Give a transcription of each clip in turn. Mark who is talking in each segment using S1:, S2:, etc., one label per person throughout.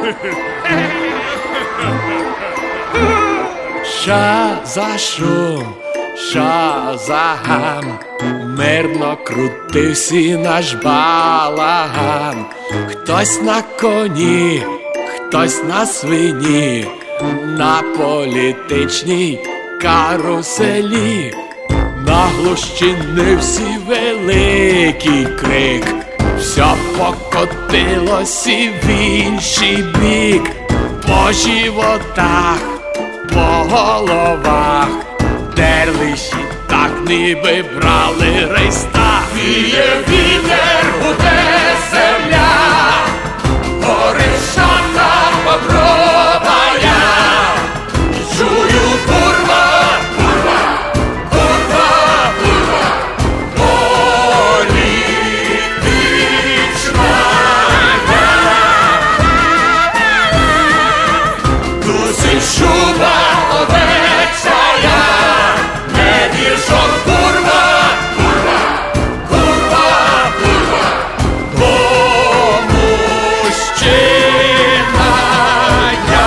S1: Що за шум, що за гам, мирно крутився наш балаган. Хтось на коні, хтось на свині, на політичній каруселі. Наглущинився великий крик, все покотилося в інший бік. По животах, по головах дерлищі так ніби брали рейстаг. Віє вітер, гуде земля, горішана попробая. Чую курва, курва, курва, курва, політична. Туси шуба овечая, не віршон курва, курва, курва, курва, бо мужчина я.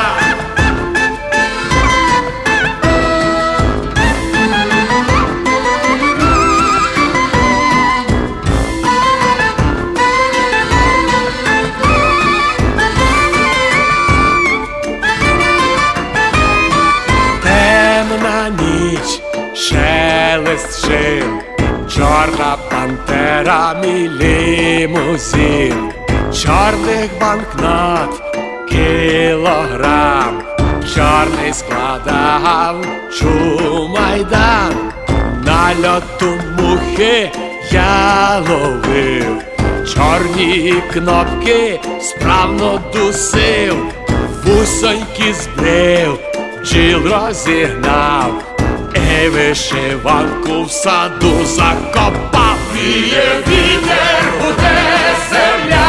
S1: Темна ніч, шелест шин, чорна пантера, мій лімузин. Чорних банкнот кілограм, чорний складав чумайдан. Нальоту мухи я ловив, чорні кнопки справно дусив. Вусоньки збрив, бджіл розігнав, і вишиванку в саду закопав. Віє вітер, гуде земля,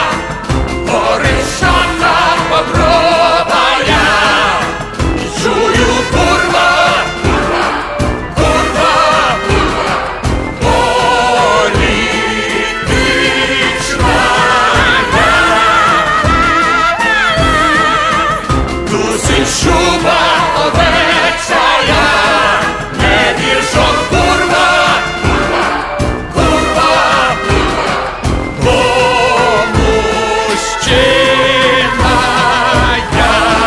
S1: горішана попробая. Чую курва, курва, курва, курва, політична. Туси шуба овечая, не віршон курва, курва, курва, курва, бо мужчина я.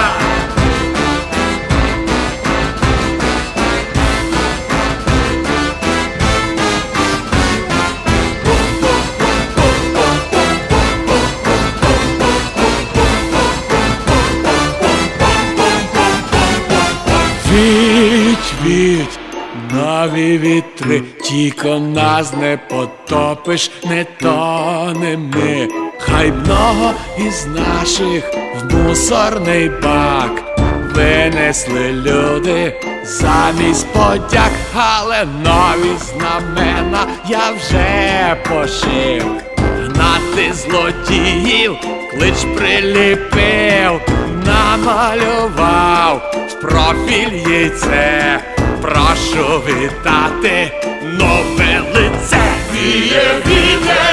S1: Віть, віть, нові вітри, тільки нас не потопиш, не тонем ми. Хай много із наших в мусорний бак винесли люди замість подяк, але нові знамена я вже пошив. Гнати злодіїв клич приліпив, намалював в профіль яйце. Прошу вітати нове лице. Віє вітер,